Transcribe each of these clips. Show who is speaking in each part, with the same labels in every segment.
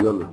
Speaker 1: يلا.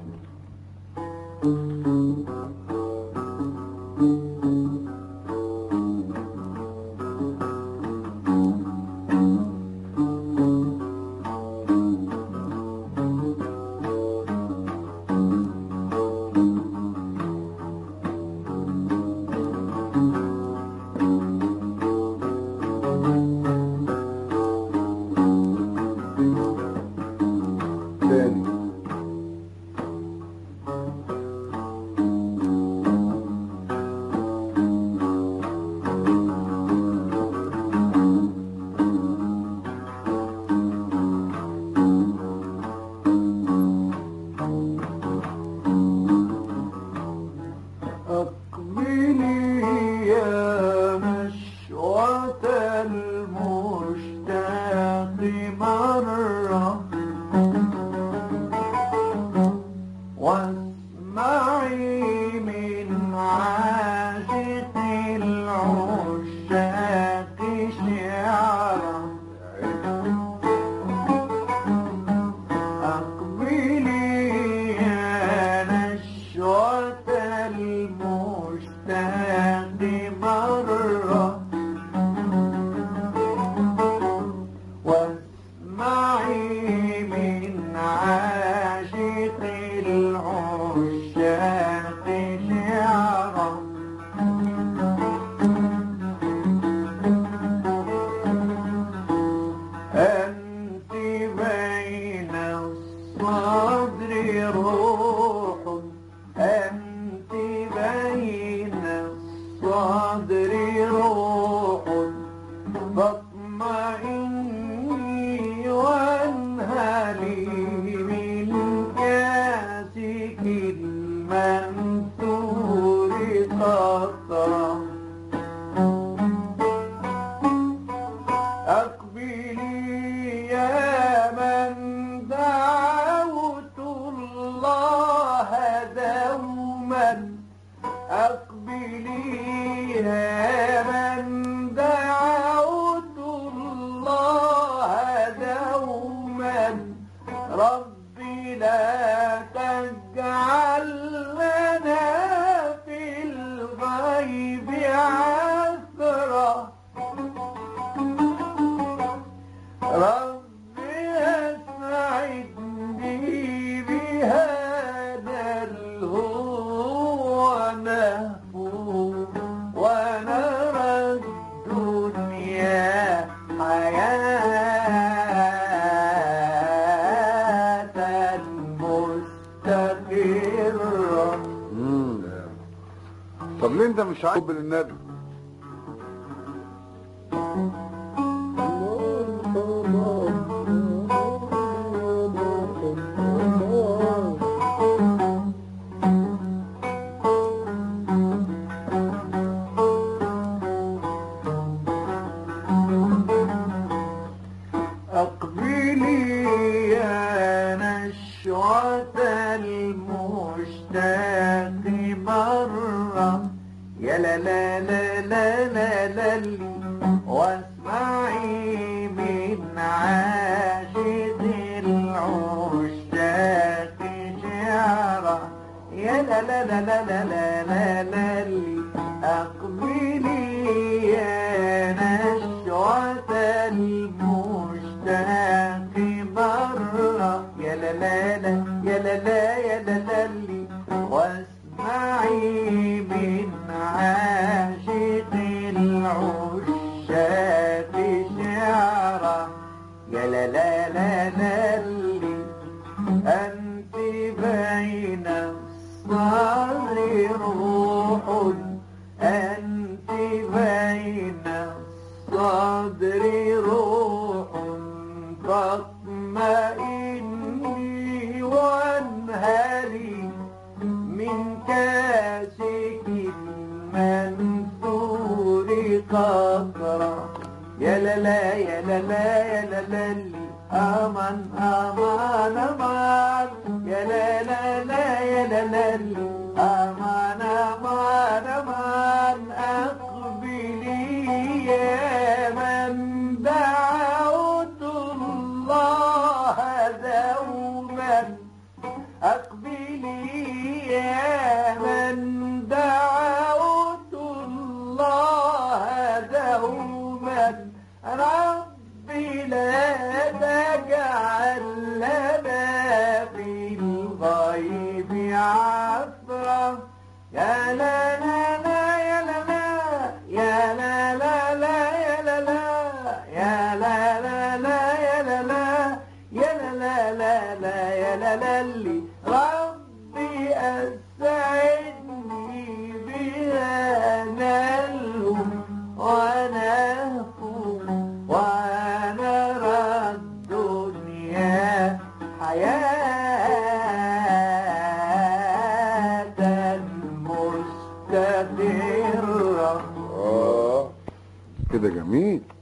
Speaker 1: طب ليه انت مش عايز للنبي؟
Speaker 2: أقبلي يا نشوة المشتاق مرة يا لا لا لا لا لا لا لي واسمعي من عاشق العشاق شعرا يا لا لا لا لا لا لا لا لا لي أقبلي يا نشوة المشتاق مرة يا لا لا لا يا لا لا يا لا لا لي واسمعي من عاشق العشاق شعرا يا لا لا لا لا لي أنت بين الصدر روح أنت بين الصدر روح فاطمئني وانهلي من كاسك المنثور قطرا يا لا لا يا لا لا يا لا لا لي أمان أمان أمان يا لا لا لا يا لا لا لي أمان أمان أمان أقبلي يا من دعوت الله دوما أقبلي عطرة يا لا لا لا يا لا لا يا لا لا لا يا لا لا يا لا لا لا يا لا لا يا لا لا لا لا يا لا لا اللي ربي أسعدني بها نالهم وأنا أفوق وأنا أرى الدنيا حياة مستقرة.
Speaker 1: كده جميل.